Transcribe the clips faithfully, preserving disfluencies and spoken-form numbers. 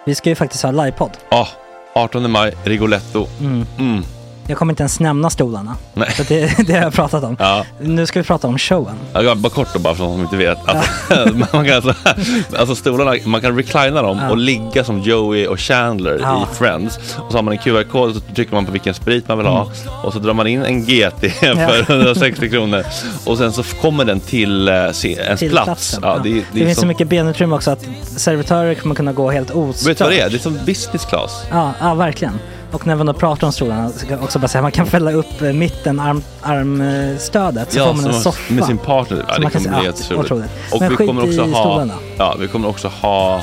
Vi ska ju faktiskt ha livepodd. Ja, artonde maj, Rigoletto. Mm. Mm. Jag kommer inte ens nämna stolarna. Nej. För det, det har jag pratat om. Ja. Nu ska vi prata om showen. Ja, bara kort då, bara för de som inte vet. Alltså, man kan alltså, alltså stolarna, man kan reclina dem ja. och ligga som Joey och Chandler ja. i Friends. Och så har man en Q R-kod och så trycker man på vilken sprit man vill ha. Mm. Och så drar man in en G T för hundrasextio kronor. Och sen så kommer den till uh, ens till plats. Ja, ja. det, det, det är finns som... så mycket benutrymme också att servitörer kommer kunna gå helt ostört. Vet du vad det är? Det är som business class. Ja, ja verkligen. Och när man då pratar om stolarna så kan jag också bara säga att man kan fälla upp mitten, arm, armstödet så ja, får man en soffa. Med sin partner. Ja, det kommer bli helt otroligt. Och men vi kommer också ha stolarna. Ja, vi kommer också ha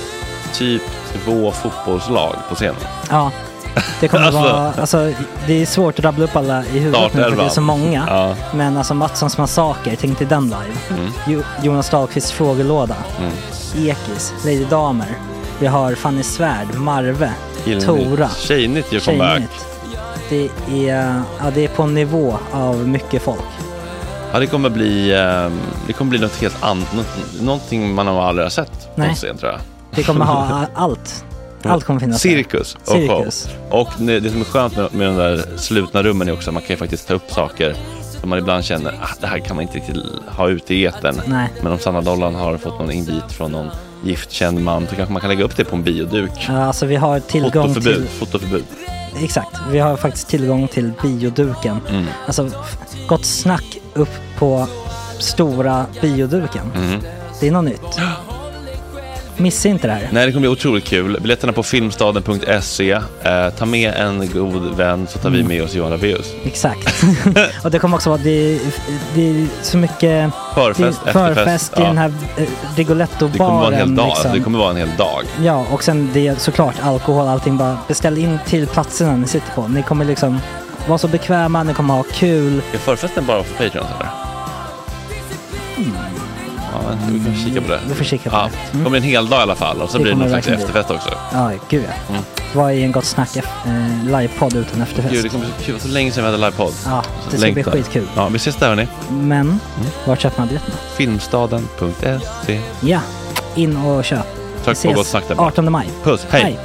typ två fotbollslag på scenen. Ja. Det kommer alltså, vara alltså det är svårt att rabbla upp alla i huvudet nu för det är så många. Ja. Men alltså Mattssons massaker, tänk till den live. Mm. Jo, Jonas Dahlqvists frågelåda. Mm. Ekis, Lady Damer. Vi har Fanny Svärd, Marve, Gillnytt. Tora. Tjejnytt gör comeback. Det är, ja, det är på en nivå av mycket folk. Ja, det kommer bli det kommer bli något helt annat, något, någonting man har aldrig har sett på scen, tror jag. Det kommer ha allt. Allt kommer finnas. Cirkus och Cirkus. show. Och det som är skönt med, med de där slutna rummen är också att man kan ju faktiskt ta upp saker som man ibland känner att det här kan man inte riktigt ha ute i etern. Nej. Men om Sanna Dollan har fått någon invit från någon giftkänd man så kanske man kan lägga upp det på en bioduk. Ja, alltså vi har tillgång fotoförbud, till... Fotoförbud. Exakt, vi har faktiskt tillgång till bioduken. Mm. Alltså, gott snack upp på stora bioduken. Mm. Det är något nytt. Missa inte det här. Nej, det kommer bli otroligt kul. Biljetterna på filmstaden punkt se. Eh, ta med en god vän så tar mm. vi med oss Johan Rabaeus. Exakt. Och det kommer också vara det, det är så mycket förfest, det, förfest i ja. den här eh, Rigoletto-baren. Det kommer vara en hel dag. Liksom. Det kommer vara en hel dag. Ja, och sen det är såklart alkohol, allting. Bara beställ in till platserna ni sitter på. Ni kommer liksom vara så bekväma, ni kommer ha kul. Är förfesten bara för Patreon eller? Mm. Ja, vi kan kika på det. Vi får kika på ja, det. Mm. Det kommer en hel dag i alla fall. Och så det blir det någon slags efterfest också. Ja, gud ja. Mm. Vad är en gott snack eh, livepodd utan efterfest? Gud, det kommer så kul. Så länge sedan vi hade livepodd. Ja, det ska Längtar. bli skitkul. Ja, vi ses där hörni. Men, mm. var köper man biljetterna? filmstaden punkt se. Ja, in och köp. Tack på gott snack där. artonde maj. Puss, hej. hej.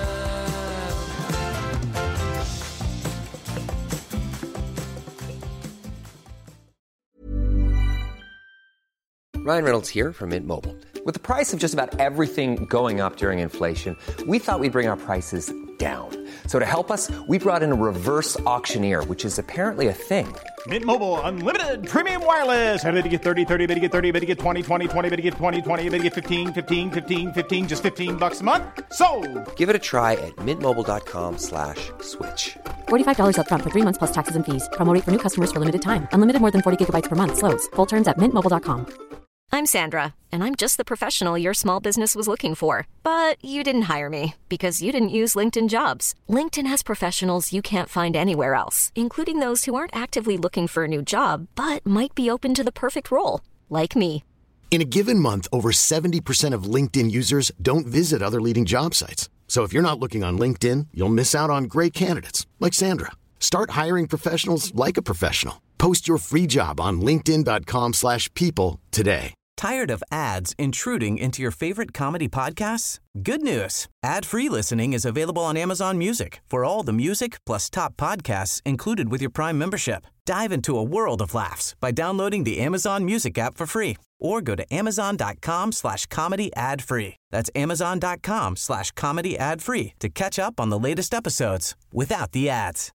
Ryan Reynolds here from Mint Mobile. With the price of just about everything going up during inflation, we thought we'd bring our prices down. So to help us, we brought in a reverse auctioneer, which is apparently a thing. Mint Mobile Unlimited Premium Wireless. How to get thirty, thirty, how to get thirty, how to get twenty, twenty, twenty, how to get twenty, twenty, how to get fifteen, fifteen, fifteen, fifteen, just fifteen bucks a month? Sold! Give it a try at mintmobile.com slash switch. forty-five dollars up front for three months plus taxes and fees. Promo rate for new customers for limited time. Unlimited more than forty gigabytes per month. Slows full terms at mint mobile dot com. I'm Sandra, and I'm just the professional your small business was looking for. But you didn't hire me because you didn't use LinkedIn Jobs. LinkedIn has professionals you can't find anywhere else, including those who aren't actively looking for a new job, but might be open to the perfect role, like me. In a given month, over seventy percent of LinkedIn users don't visit other leading job sites. So if you're not looking on LinkedIn, you'll miss out on great candidates, like Sandra. Start hiring professionals like a professional. Post your free job on linkedin dot com slash people today. Tired of ads intruding into your favorite comedy podcasts? Good news. Ad-free listening is available on Amazon Music for all the music plus top podcasts included with your Prime membership. Dive into a world of laughs by downloading the Amazon Music app for free or go to amazon dot com slash comedy ad free. That's amazon dot com slash comedy ad free to catch up on the latest episodes without the ads.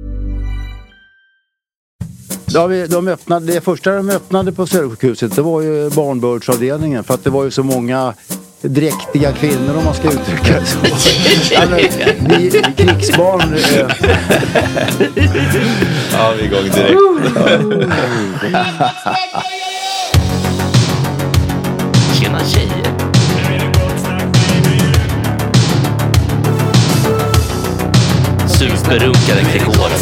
Ja, vi, de öppnade, det första de öppnade på Södersjukhuset, det var ju barnbördsavdelningen, för att det var ju så många dräktiga kvinnor, om man ska uttrycka det så. Alltså, vi, vi krigsbarn. Eh. Ja, vi är igång direkt. Tjena tjejer. Superrunkade Gregoren.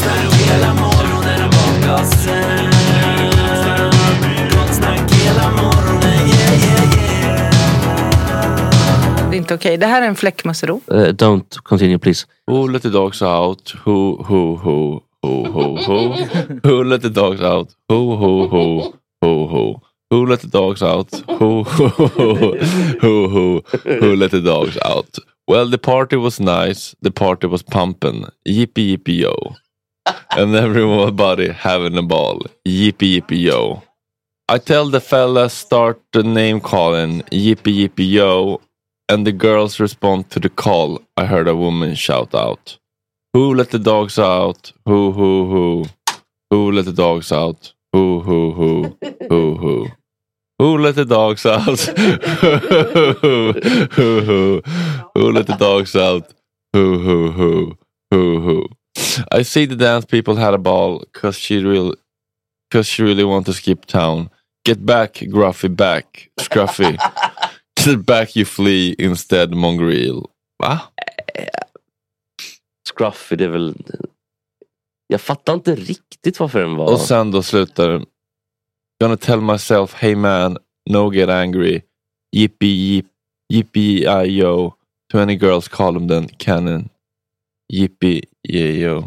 Det är inte okej. Det här är en fläckmussero. Uh, don't continue please. Who let the dogs out? Who, who, who, who, who, who? Who let the dogs out? Who, who, who, who, who? Who let the dogs out? Who, who, who, who, who, who let the dogs out? Well, the party was nice. The party was pumping. Yippee yippee yo. And everybody having a ball. Yippee yippee yo. I tell the fellas start the name calling. Yippee yippee yo. And the girls respond to the call. I heard a woman shout out. Who let the dogs out? Who, who, who? Who let the dogs out? Who, who, who? Who, who? Who let the dogs out? who, who, who? Who let the dogs out? Who, who, who? Who, who? I see the dance people had a ball cause she real, cause she really want to skip town. Get back, Gruffy, back, Scruffy. Get back, you flee instead, Mongrel. Va? Scruffy, det är väl... Jag fattar inte riktigt varför den var... Och sen då slutar... Gonna tell myself, hey man, no get angry. Yippee yip, yippee yo. To any girls call them then cannon. Yippee yeah yo.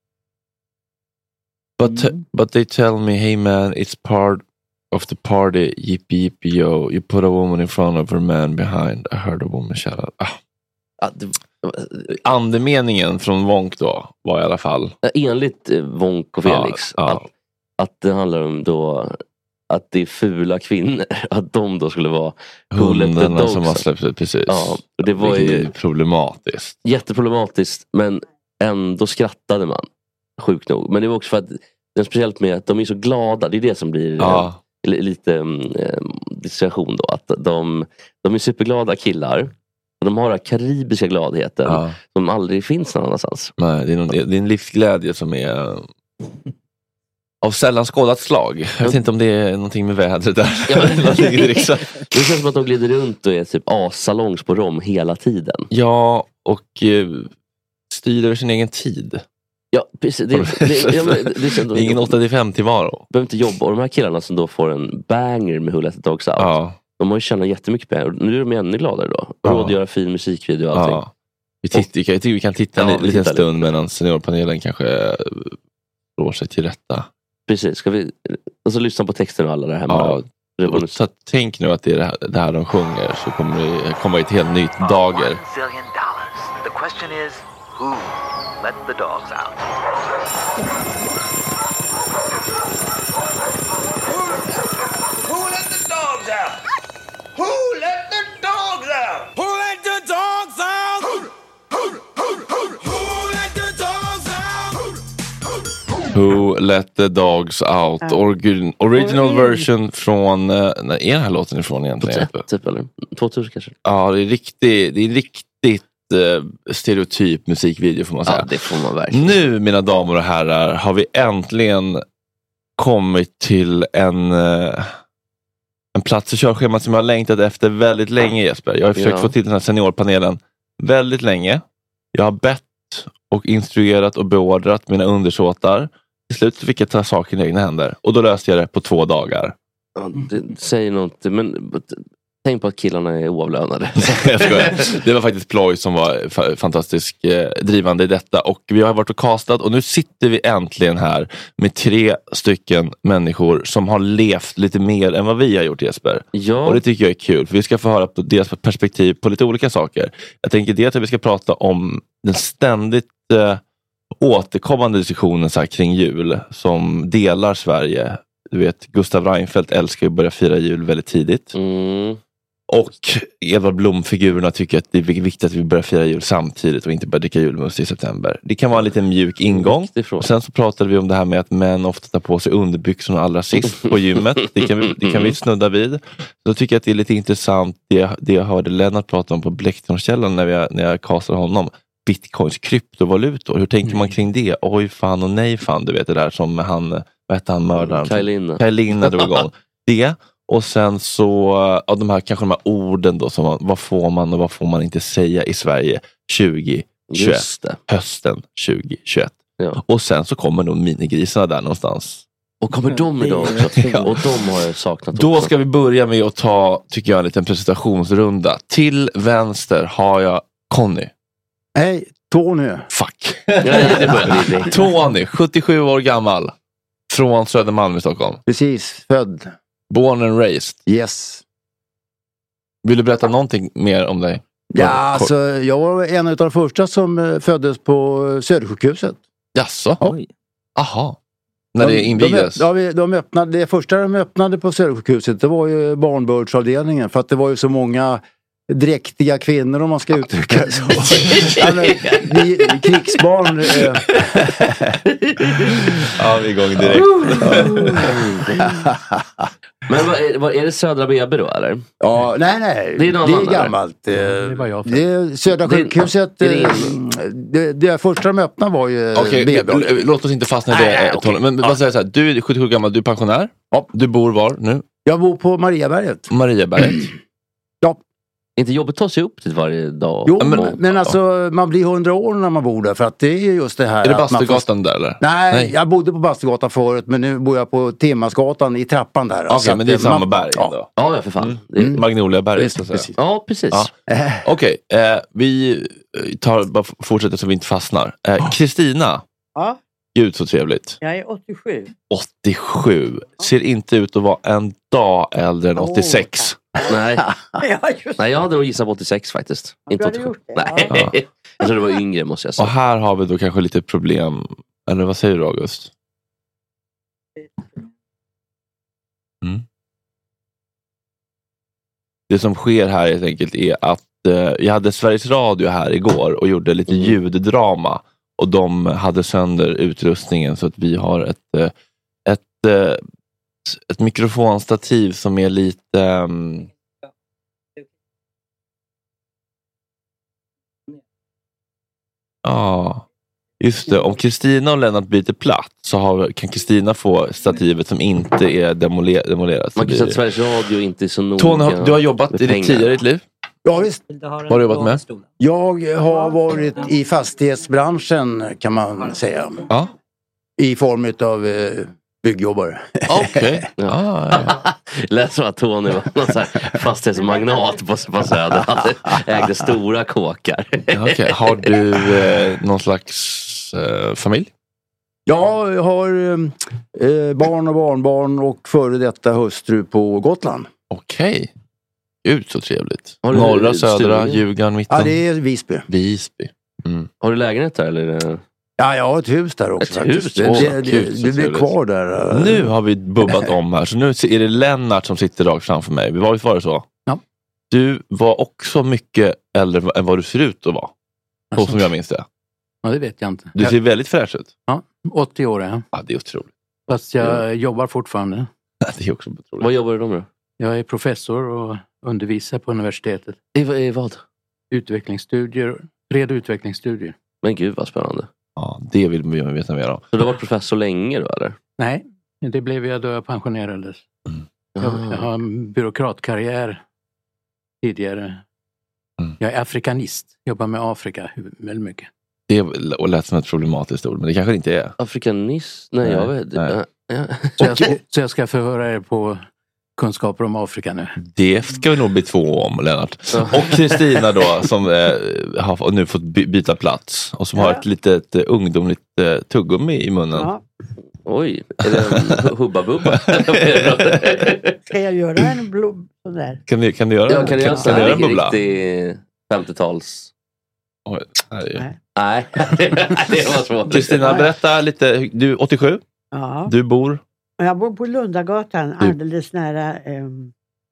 But mm. but they tell me, hey man, it's part of the party. Yippee yippee yo. You put a woman in front of her man behind. I heard a woman shout out. Ah. Ah, det... Andemeningen från Wonk då var i alla fall enligt Wonk och Felix ja, ja. Att, att det handlar om då att det är fula kvinnor, att de då skulle vara hundarna som har släppt ut, precis. Ja, och det var ju problematiskt. Jätteproblematiskt, men ändå skrattade man sjukt nog. Men det var också för att det är speciellt med att de är så glada, det är det som blir ja. eh, lite eh, distraktion då, att de, de är superglada killar. De har den karibiska gladheten ja. Som aldrig finns någon annanstans. Nej, det är, någon, det är en livsglädje som är av sällan skådat slag. Jag vet inte om det är någonting med vädret där. Ja, men, det känns som att de glider runt och är typ asalongs på rom hela tiden. Ja, och eh, styr över sin egen tid. Ja, precis. Det, det, ja, men, det, det, det är ingen åtta till fem tillvaro. Behöver inte jobba. Och de här killarna som då får en banger med Who Let the Dogs Out. Ja. De har ju tjänat jättemycket pengar. Nu är de ännu gladare då. Ja. Råd att göra fin musikvideo och allting. Ja. Vi, titt, jag tycker vi kan titta ja, en liten stund medan seniorpanelen kanske slår sig till rätta. Precis. Ska vi och så lyssna på texten och alla där hemma. Ja. Och så tänk nu att det är det här, det här de sjunger, så kommer det komma ett helt nytt dager. The question is, who let the dogs out? Who let the dogs out? Who let the dogs out? Who let the dogs out? Who let the dogs out? Who let the dogs out? Orgi- original version från, när är den här låten ifrån egentligen? Typ, eller tvåtusen kanske. Ja, det är riktigt, det är riktigt eh, stereotyp musikvideo får man säga. Ja, det får man verkligen. Nu, mina damer och herrar, har vi äntligen kommit till en eh, en plats i körschemat som jag har längtat efter väldigt länge, Jesper. Jag har försökt ja. få till den här seniorpanelen väldigt länge. Jag har bett och instruerat och beordrat mina undersåtar. Till slut fick jag ta saken i egna händer. Och då löste jag det på två dagar. Ja, det säger något, men tänk på att killarna är oavlönade. Jag skojar. Det var faktiskt Ploy som var f- fantastisk eh, drivande i detta. Och vi har varit och castat och nu sitter vi äntligen här med tre stycken människor som har levt lite mer än vad vi har gjort, Jesper. Ja. Och det tycker jag är kul, för vi ska få höra på deras perspektiv på lite olika saker. Jag tänker det att vi ska prata om den ständigt eh, återkommande diskussionen så här, kring jul som delar Sverige. Du vet, Gustav Reinfeldt älskar att börja fira jul väldigt tidigt. Mm. Och Edvard Blom-figurerna tycker att det är viktigt att vi börjar fira jul samtidigt och inte bara dricka julmust i september. Det kan vara en liten mjuk ingång. Och sen så pratade vi om det här med att män ofta tar på sig underbyxorna allra sist på gymmet. Det kan vi, det kan vi snudda vid. Så tycker jag att det är lite intressant det, det jag hörde Lennart prata om på Blecktornskällan när, vi, när jag castade honom. Bitcoins, kryptovalutor. Hur tänker man kring det? Oj fan och nej fan, du vet det där som han, vad heter han, mördaren? Kajlinna. Kajlinna drog igång. Det. Och sen så, ja, de här, kanske de här orden då, som man, vad får man och vad får man inte säga i Sverige tjugo tjugoett, hösten tjugo tjugoett. Ja. Och sen så kommer nog minigrisarna där någonstans. Och kommer de idag också? Ja. Och de har jag saknat Då också. ska vi börja med att ta, tycker jag, en liten presentationsrunda. Till vänster har jag Conny. Hej, Tony. Fuck. Ja, Tony, sjuttiosju år gammal. Från Södermalm i Stockholm. Precis, född. Born and raised. Yes. Vill du berätta någonting mer om dig? Ja, alltså, jag var en av de första som föddes på Södersjukhuset. Jaså? Oj. Aha. När det de, invigdes? De, de, de öppnade, det första de öppnade på Södersjukhuset, det var ju barnbördsavdelningen. För att det var ju så många dräktiga kvinnor, om man ska uttrycka det så. Alltså, vi, krigsbarn. Eh. Ja, vi är igång direkt. Men vad är, vad är det Södra B B då, eller? Ja, nej, nej. Det är, någon det är annan, gammalt. eller? Det var jag. Det är Södra sjukhuset. Det, det, det, det första de öppnade var ju Okej, B B. l- låt oss inte fastna i det. Nej, Okay. Men, men vad säger jag så här, du är sjuttiosju gammal, du är pensionär. Ja. Du bor var nu? Jag bor på Mariaberget. Mariaberget. Ja. Inte jobbet tar sig upp dit varje dag. Jo, men, men alltså man blir hundra år när man bor där, för att det är just det här. Är det att man Bastugatan får... där eller? Nej, Nej, jag bodde på Bastugatan förut, men nu bor jag på Timmarsgatan i trappan där. Okej, okay, men det är samma man... berg ja. ändå. Ja, ja, för fan. Mm. Det är... Mm. Magnoliaberget, så att säga. Precis. Ja, precis. Ja. Okej, okay, eh, vi tar, bara fortsätter så vi inte fastnar. Kristina. Eh, ja. Gud så trevligt. Jag är åttiosju. åttiosju. Ser inte ut att vara en dag äldre än åttiosex. Oh, nej. ja, nej, jag hade nog gissat på åttiosex faktiskt. Ja, inte åttiosju. Gjort det. Nej. Ja. Jag tror det var yngre, måste jag säga. Och här har vi då kanske lite problem. Eller vad säger du, August? Mm. Det som sker här helt enkelt är att eh, jag hade Sveriges Radio här igår och gjorde lite mm. ljuddrama. Och de hade sönder utrustningen så att vi har ett, ett, ett, ett mikrofonstativ som är lite... Um... Ja, just det. Om Kristina och Lennart byter plats så har, kan Kristina få stativet som inte är demoler, demolerat. Man kan säga att Sveriges Radio inte är så noga. Tony, du har jobbat i ditt tidigare ditt liv? Ja, visst. Vad har du jobbat med? Jag har varit i fastighetsbranschen, kan man säga. Ja. I form av eh, byggjobbare. Okej. Okay. Ja, ja. Lät som att Tony var någon sån här fastighetsmagnat på, på Söder. Han ägde stora kåkar. Ja, okay. Har du eh, någon slags eh, familj? Ja, jag har eh, barn och barnbarn och före detta hustru på Gotland. Okej. Okay. Gud så trevligt. Norra, södra, Djurgården, mitten. Ja, det är Visby. Visby. Mm. Har du lägenhet där eller? Ja, jag har ett hus där också. Ett hus? Det, det, det, det blir kvar där. Nu har vi bubbat om här. Så nu är det Lennart som sitter rakt framför mig. Var, var det så? Ja. Du var också mycket äldre än vad du ser ut att vara. Så alltså, som jag minns det. Ja, det vet jag inte. Du ser väldigt fräsch ut. Ja, åttio år är jag. Ja, det är otroligt. Fast jag ja. jobbar fortfarande. Det är också otroligt. Vad jobbar du då med? Jag är professor och undervisar på universitetet. I, i vad? Utvecklingsstudier. Bred utvecklingsstudier. Men gud vad spännande. Ja, det vill vi veta mer om. Så du har varit professor länge då, eller? Nej, det blev jag då jag pensionerades. Mm. Jag, jag har en byråkratkarriär tidigare. Mm. Jag är afrikanist. Jobbar med Afrika väldigt mycket. Det lät som ett problematiskt ord, men det kanske inte är. Afrikanist? Nej, Nej. jag vet. Nej. Ja. Så, jag ska, så jag ska förhöra er på kunskaper om Afrika nu. Det ska vi nog bli två om, Lennart. Och Kristina då, som eh, har nu fått by- byta plats. Och som ja. har ett litet uh, ungdomligt uh, tuggummi i munnen. Ja. Oj, är det en hubba-bubba? Ska jag göra en blub sådär? Kan du, kan du göra, ja, kan du göra, kan, kan du göra en bubbla? Riktig femtiotals... Oj, nej. Nej, det var svårt. Kristina, berätta lite. Du är åttiosju. Ja. Du bor? Jag bor på Lundagatan, du. alldeles nära um,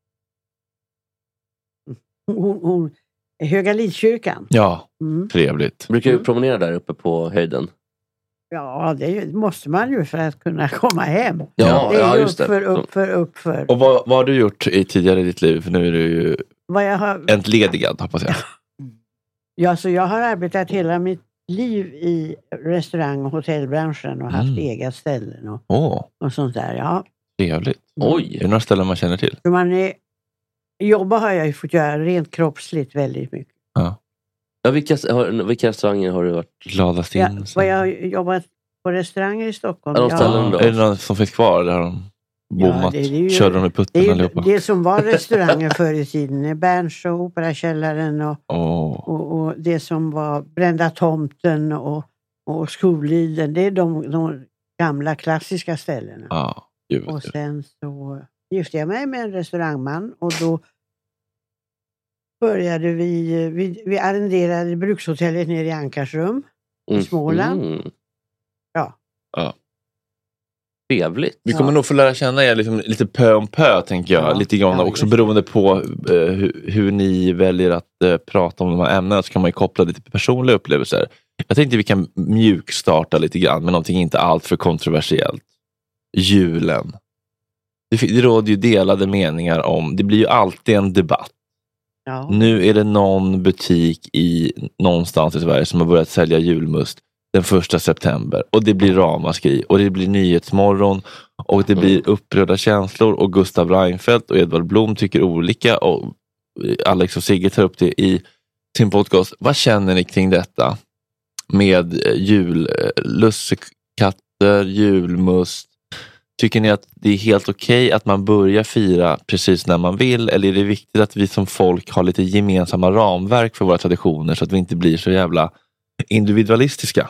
hon, hon, Höga Lidskyrkan. Ja, mm. trevligt. Brukar du promenera där uppe på höjden? Ja, det måste man ju för att kunna komma hem. Ja, det är ja, ju just uppför, det. uppför, uppför. Och vad, vad har du gjort i tidigare i ditt liv? För nu är du ju vad jag har... entledigad, hoppas jag. Ja, så jag har arbetat hela mitt liv i restaurang- och hotellbranschen och haft mm. egna ställen och, oh. och sånt där. Ja. Trevligt. Oj. Är det några ställen man känner till? Så man är, jobba har jag ju fått göra rent kroppsligt väldigt mycket. Ja. Ja, vilka, har, vilka restauranger har du varit gladast in? Ja, vad jag har jobbat på restauranger i Stockholm. Ja, ja. Är det någon som finns kvar där de bommat? Ja, det är ju, körde de i putten det, är allihopa? Det som var restauranger förr i tiden. Berns och Operakällaren och, oh. och, och det som var Brända tomten och, och Skoliden. Det är de, de gamla klassiska ställena. Ja, och sen så gifte jag mig med en restaurangman och då började vi, vi, vi arrenderade brukshotellet nere i Ankarsrum Mm. i Småland. Mm. Ja. Ja. Trevligt. Vi kommer nog få lära känna er liksom, lite pö om pö, tänker jag. Ja, lite grann ja, också just. beroende på eh, hur, hur ni väljer att eh, prata om de här ämnena, så kan man ju koppla lite till personliga upplevelser. Jag tänkte vi kan mjukstarta lite grann med någonting inte allt för kontroversiellt. Julen. Det, det råder ju delade meningar om, det blir ju alltid en debatt. Ja. Nu är det någon butik i någonstans i Sverige som har börjat sälja julmust den första september. Och det blir ramaskri. Och det blir Nyhetsmorgon. Och det blir upprörda känslor. Och Gustav Reinfeldt och Edvard Blom tycker olika. Och Alex och Sigge tar upp det i sin podcast. Vad känner ni kring detta? Med jul, lussekatter, julmust. Tycker ni att det är helt okej att man börjar fira precis när man vill? Eller är det viktigt att vi som folk har lite gemensamma ramverk för våra traditioner så att vi inte blir så jävla individualistiska?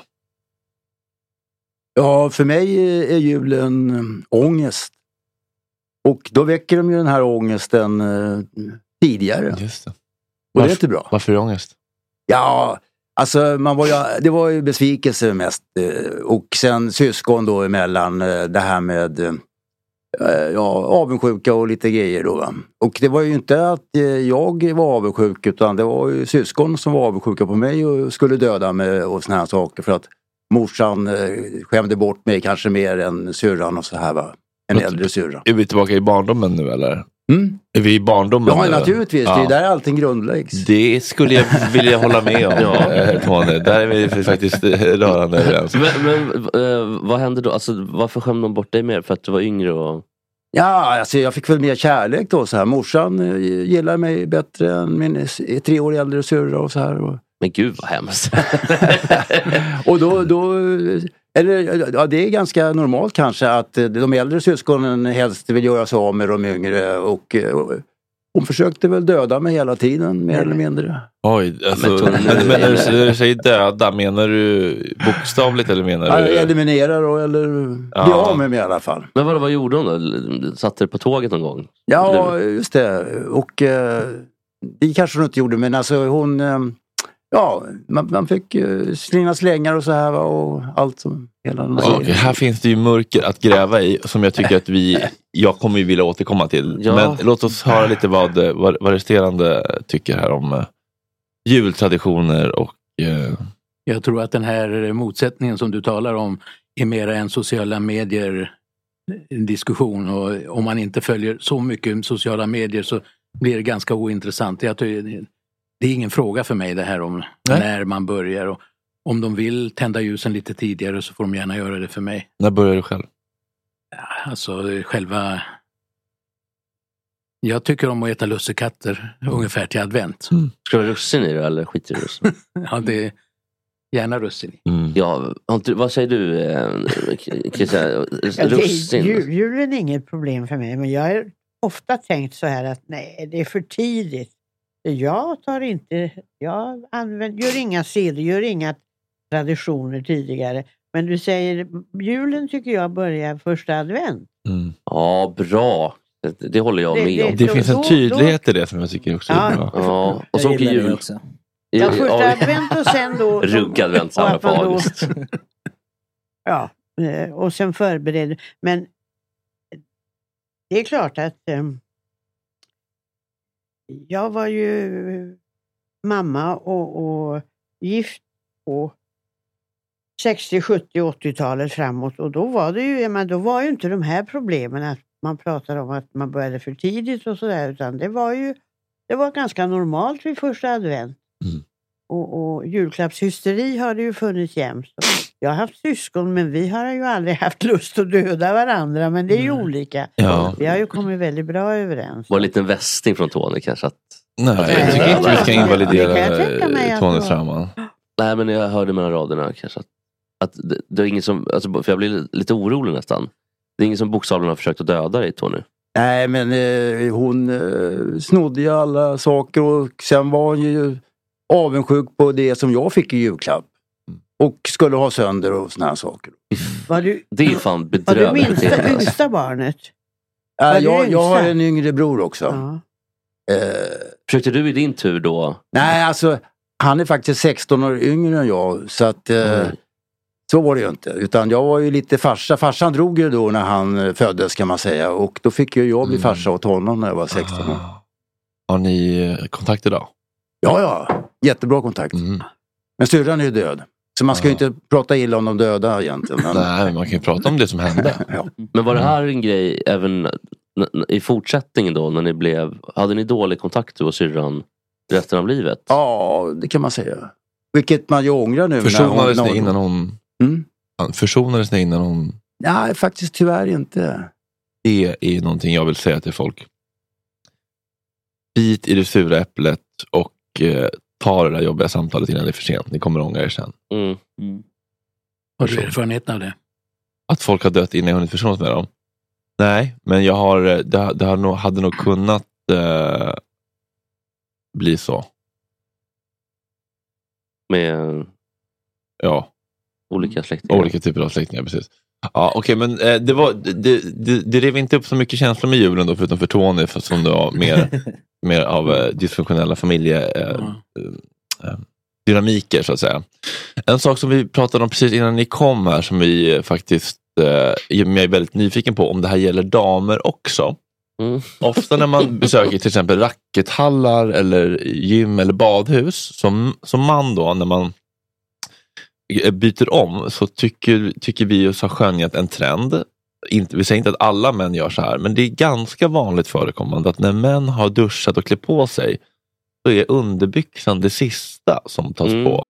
Ja, för mig är julen ångest. Och då väcker de ju den här ångesten eh, tidigare. Just det. Och Varför, det är inte bra. Varför är det ångest? Ja, alltså man var ju, det var ju besvikelse mest. eh, Och sen syskon då emellan eh, det här med eh, ja, avundsjuka och lite grejer då, va? Och det var ju inte att eh, jag var avundsjuk, utan det var ju syskon som var avundsjuka på mig och skulle döda mig och såna här saker för att morsan eh, skämde bort mig kanske mer än syrran och så här, va? En äldre syrra. Är vi tillbaka i barndomen nu eller? Mm. Är vi i barndomen Ja, nu? naturligtvis. Ja. Det är där allting grundläggs. Det skulle jag vilja hålla med om. Ja. Tony. Där är vi faktiskt rörande överens. Men, men eh, vad hände då? Alltså, varför skämde de bort dig mer? För att du var yngre och... Ja, alltså jag fick väl mer kärlek då så här. Morsan eh, gillar mig bättre än min eh, tre år äldre syrra och så här. Och... Men gud vad hemskt. och då, då eller ja, det är ganska normalt kanske att de äldre syskonen helst vill göra sig av med de yngre, och, och hon försökte väl döda mig hela tiden, mer eller mindre. Oj, alltså, Men- men, men när, du, när du säger döda, menar du bokstavligt eller menar Ja, du? eliminerar och eller bli Ja. av med mig i alla fall. Men vad, vad gjorde hon då? Satte du på tåget någon gång? Ja, just det. Och eh, det kanske hon inte gjorde, men alltså hon... Eh, ja, man, man fick eh, slina slängar och så här, va, och allt som... Hela den här- Okej, här finns det ju mörker att gräva i som jag tycker att vi, jag kommer ju vilja återkomma till. Ja. Men låt oss höra lite vad, vad, vad resterande tycker här om eh, jultraditioner och... Eh, Jag tror att den här motsättningen som du talar om är mer en sociala medier diskussion, och om man inte följer så mycket sociala medier så blir det ganska ointressant. Jag tror, det är ingen fråga för mig det här om Nej. när man börjar, och om de vill tända ljusen lite tidigare så får de gärna göra det för mig. när börjar du själv? Alltså själva... Jag tycker om att äta lussekatter ungefär till advent. Mm. Ska du ha russin i det eller skiter du i russin? Ja, det är gärna russin i. Mm. Ja, har inte- vad säger du eh, Christian? Ja, det är, Russin? jul, julen är inget problem för mig, men jag har ofta tänkt så här att nej, det är för tidigt. Jag tar inte, jag använder, gör inga seder, gör inga traditioner tidigare. Men du säger, julen tycker jag börjar första advent. Mm. Ja, bra. Det, det håller jag Det- med det- om. Det Då- finns en då- tydlighet i det som jag tycker också är Ja. bra. Ja, och så Jag åker gillar det jul. också. Ja, första Ja, advent och sen då... Ruggad advent, och samma att man då- magiskt. Ja, eh, och sen förbereder. Men det är klart att eh, jag var ju mamma och, och gift på sextio, sjuttio, åttio-talet framåt, och då var det ju, men då var ju inte de här problemen att man pratar om att man började för tidigt och sådär, utan det var ju det var ganska normalt vid första advent. Mm. Och, och julklappshysteri har det ju funnits jämt. Jag har haft syskon, men vi har ju aldrig haft lust att döda varandra, men det är ju olika. Ja. Vi har ju kommit väldigt bra överens. Var en liten västing från Tony kanske. Att... Nej, jag tycker inte vi ska Det kan jag invalidera tänka mig att Tonys det var. trauman. Nej, men jag hörde mellan raderna kanske att, att det, det är ingen som, alltså, för jag blir lite orolig nästan. Det är ingen som bokstavligen har försökt att döda dig, Tony. Nej, men eh, hon eh, snodde ju alla saker, och sen var hon ju avundsjuk på det som jag fick i julklapp. Och skulle ha sönder och såna här saker. Var du, Det är fan var du bedrövligt. minsta, yngsta barnet? Äh, Var du jag, jag har yngsta? en yngre bror också. Ja. Eh, Försökte du i din tur då? Nej, alltså han är faktiskt sexton år yngre än jag. Så att eh, mm. så var det ju inte. Utan jag var ju lite farsa. Farsan drog ju då när han föddes kan man säga. Och då fick ju jag bli farsa åt honom när jag var sexton år. Har ni kontakt idag? Ja, ja. Jättebra kontakt. Mm. Men syrran är ju död. Så man ska ju inte prata illa om de döda egentligen. Men... Nej, men man kan ju prata om det som hände. Ja. Men var det här en grej även i fortsättningen då när ni blev, hade ni dålig kontakt du och syrran resten av livet? Ja, det kan man säga. Vilket man ju ångrar nu. Försonades hon, ni innan hon... Mm? Försonades ni innan hon... Nej, faktiskt tyvärr inte. Det är någonting jag vill säga till folk. Bit i det sura äpplet och eh, ta det där jobbiga samtalet innan det är för sent. Ni kommer ångra er sen. Mm. Mm. Har du erfarenhet av det? Att folk har dött innan jag hunnit försonas med dem? Nej, men jag har, det, det har nog, hade nog kunnat eh, bli så. Med ja. olika släktingar? Olika typer av släktingar, precis. Ja, okej, okay, men eh, det var det, det, det rev inte upp så mycket känslor med julen då, förutom för Tony, för som det var mer, mer av eh, dysfunktionella familje eh, mm. eh, dynamiker så att säga. En sak som vi pratade om precis innan ni kom här, som vi faktiskt eh, jag är väldigt nyfiken på, om det här gäller damer också. Mm. Ofta när man besöker till exempel rackethallar eller gym eller badhus, som, som man då, när man byter om, så tycker, tycker vi oss ha skönjat en trend. Inte, vi säger inte att alla män gör så här, men det är ganska vanligt förekommande att när män har duschat och klä på sig, så är underbyxan det sista som tas mm. på.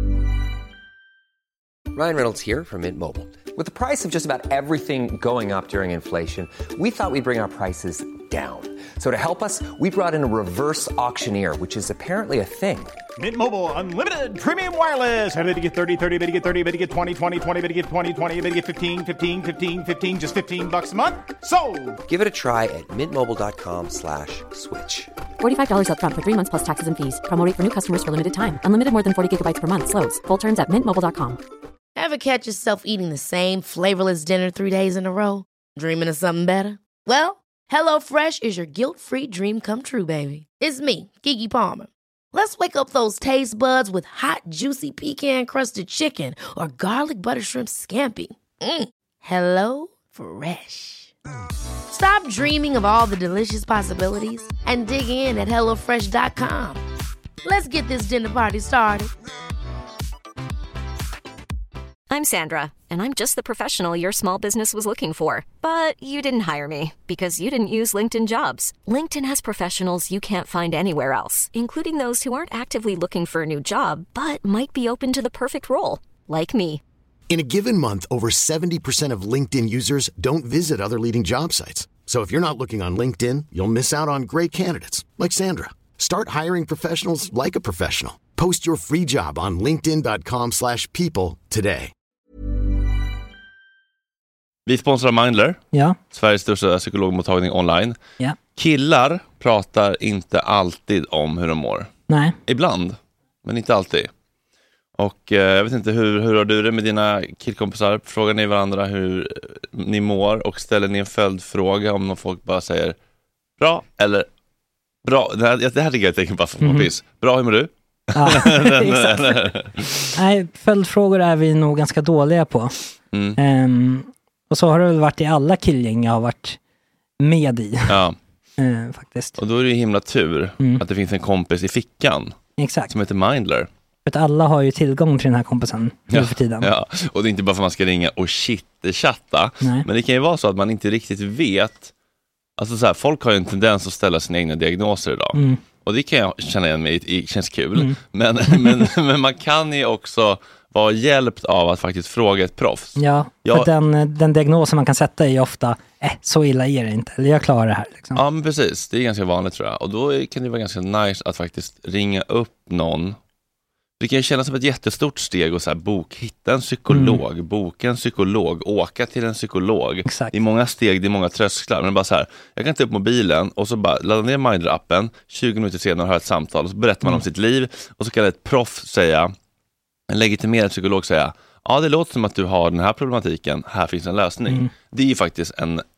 Ryan Reynolds here from Mint Mobile. With the price of just about everything going up during inflation, we thought we'd bring our prices down. So to help us, we brought in a reverse auctioneer, which is apparently a thing. Mint Mobile Unlimited Premium Wireless. How to get thirty, thirty, how to get thirty, how to get twenty, twenty, twenty, how to get twenty, twenty, how to get fifteen, fifteen, fifteen, fifteen, just fifteen bucks a month? Sold! Give it a try at mintmobile.com slash switch. forty-five dollars up front for three months plus taxes and fees. Promo rate for new customers for limited time. Unlimited more than forty gigabytes per month. Slows full terms at mint mobile dot com. Ever catch yourself eating the same flavorless dinner three days in a row? Dreaming of something better? Well, HelloFresh is your guilt-free dream come true, baby. It's me, Keke Palmer. Let's wake up those taste buds with hot, juicy pecan-crusted chicken or garlic butter shrimp scampi. Mm. Hello Fresh. Stop dreaming of all the delicious possibilities and dig in at hello fresh dot com. Let's get this dinner party started. I'm Sandra, and I'm just the professional your small business was looking for. But you didn't hire me because you didn't use LinkedIn Jobs. LinkedIn has professionals you can't find anywhere else, including those who aren't actively looking for a new job, but might be open to the perfect role, like me. In a given month, over seventy percent of LinkedIn users don't visit other leading job sites. So if you're not looking on LinkedIn, you'll miss out on great candidates like Sandra. Start hiring professionals like a professional. Post your free job on linkedin dot com slash people today. Vi sponsrar Mindler, ja. Sveriges största psykologmottagning online. Ja. Killar pratar inte alltid om hur de mår. Nej. Ibland, men inte alltid. Och eh, jag vet inte, hur, hur har du det med dina killkompisar? Frågar ni varandra hur ni mår och ställer ni en följdfråga om någon folk bara säger bra eller bra? Det här, det här tycker jag är ett tecken på att man piss. Bra, hur mår du? Ja, exakt. Nej, följdfrågor är vi nog ganska dåliga på. Mm. Um, och så har det väl varit i alla killgäng jag har varit med i. Ja. uh, faktiskt. Och då är det ju himla tur mm. att det finns en kompis i fickan. Exakt. Som heter Mindler. För att alla har ju tillgång till den här kompisen nu ja, för tiden. Ja, och det är inte bara för att man ska ringa och shit-chatta. Men det kan ju vara så att man inte riktigt vet. Alltså så här, folk har ju en tendens att ställa sina egna diagnoser idag. Mm. Och det kan jag känna igen mig i, det känns kul. Mm. Men, men, men man kan ju också vara hjälpt av att faktiskt fråga ett proffs. Ja, jag, för den, den diagnosen man kan sätta är ju ofta, eh, så illa är det inte. Eller jag klarar det här. Liksom. Ja, men precis. Det är ganska vanligt tror jag. Och då kan det vara ganska nice att faktiskt ringa upp någon. Det kan ju kännas som ett jättestort steg och så här, bok, hitta en psykolog, mm. boka en psykolog, åka till en psykolog. Exakt. Det är många steg, det är många trösklar. Men bara så här, jag kan ta upp mobilen och så bara ladda ner Mindler-appen, tjugo minuter senare har ett samtal och så berättar man mm. om sitt liv och så kan ett proffs säga, en legitimerad psykolog säga, ja det låter som att du har den här problematiken, här finns en lösning. Mm. Det är ju faktiskt en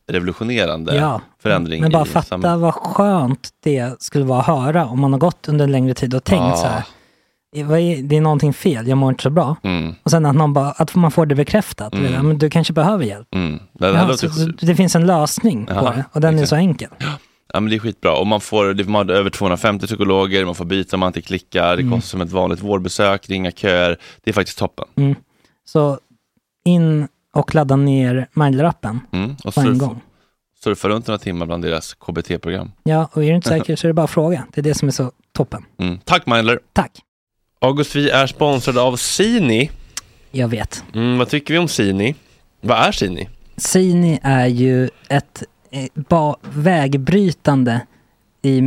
revolutionerande ja. förändring Men bara i fatta samhället. vad skönt det skulle vara att höra om man har gått under en längre tid och tänkt Ja. så här. Det är någonting fel, jag mår inte så bra. Mm. Och sen att, någon bara, att man får det bekräftat. Mm. Ja, men du kanske behöver hjälp. Mm. Det, Ja, låter... så det finns en lösning Ja, på det. Och den exakt. är så enkel. Ja, men det är skitbra. Och man får, man har över tvåhundrafemtio psykologer, man får byta om man inte klickar. Det Mm. kostar som ett vanligt vårdbesök, ringa köer. Det är faktiskt toppen. Mm. Så in och ladda ner Mindler-appen Mm. Och på en surf, gång. surfa runt några timmar bland deras K B T-program. Ja, och är du inte säker så är det bara att fråga. Det är det som är så toppen. Mm. Tack Mindler. Tack. August, vi är sponsrade av Sini. Jag vet. Mm, vad tycker vi om Sini? Vad är Sini? Sini är ju ett eh, ba- vägbrytande i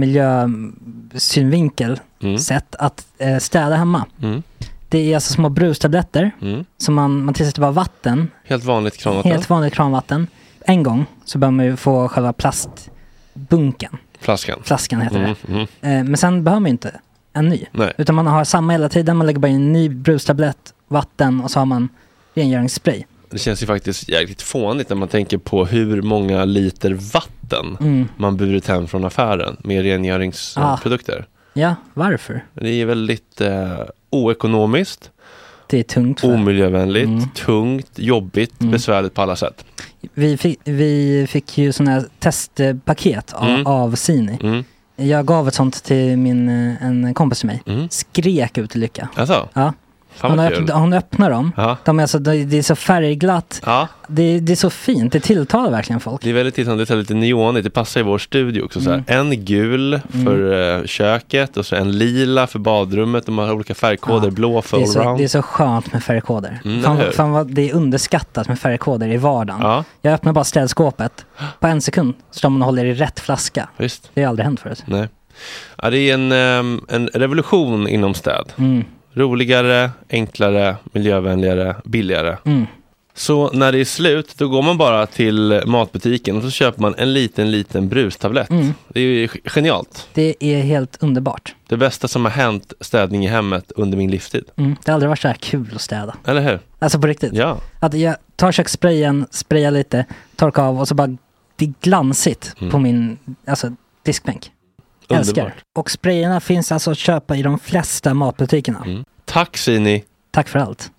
miljösynvinkel Mm. sätt att eh, städa hemma. Mm. Det är alltså små brustabletter Mm. som man, man tillsätter bara vatten. Helt vanligt kranvatten. Helt vanligt kranvatten. En gång så bör man ju få själva plastbunken. Flaskan. Flaskan heter Mm. det. Mm. Eh, men sen behöver man ju inte en ny. Nej. Utan man har samma hela tiden. Man lägger bara in en ny brustablett, vatten och så har man rengöringsspray. Det känns ju faktiskt jäkligt fånigt när man tänker på hur många liter vatten Mm. man burit hem från affären med rengöringsprodukter. Ja, varför? Det är väldigt eh, oekonomiskt. Det är tungt. För. Omiljövänligt, Mm. tungt, jobbigt, Mm. besvärligt på alla sätt. Vi fick, vi fick ju sådana här testpaket av, Mm. av Sini. Mm. Jag gav ett sånt till min, eh, en kompis till mig. Mm. Skrek ut i lycka. Alltså? Ja. Fan Hon, vad öpp, kul. hon öppnar dem. Ja. De är alltså, det det är så färgglatt. Ja. Det, det är så fint. Det tilltalar verkligen folk. Det är väldigt tilltalande, det är lite neonigt. Det passar i vår studio också. Så här. En gul för eh, köket och så en lila för badrummet. De har olika färgkoder, Ja. blå för Det är, så, allround. det är så skönt med färgkoder. Mm, fan, eller hur? fan vad det är underskattat med färgkoder i vardagen. Ja. Jag öppnar bara städskåpet. På en sekund står man och håller i rätt flaska. Visst. Det har aldrig hänt förut. Nej. Ja, det är en, ehm, en revolution inom städ. Mm. Roligare, enklare, miljövänligare, billigare. Mm. Så när det är slut, då går man bara till matbutiken och så köper man en liten, liten brustablett. Mm. Det är ju genialt. Det är helt underbart. Det bästa som har hänt städning i hemmet under min livstid. Mm. Det har aldrig varit så här kul att städa. Eller hur? Alltså på riktigt. Ja. Att jag tar kökssprayen, sprayar lite, torkar av och så bara det är glansigt Mm. på min alltså, diskbänk. Älskar. Underbart. Och sprayerna finns alltså att köpa i de flesta matbutikerna. Mm. Tack Sini. Tack för allt.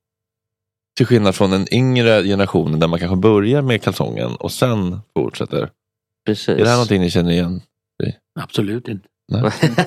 Till skillnad från den yngre generationen där man kanske börjar med kalsongen och sen fortsätter. Precis. Är det här någonting ni känner igen? Absolut inte. Nej.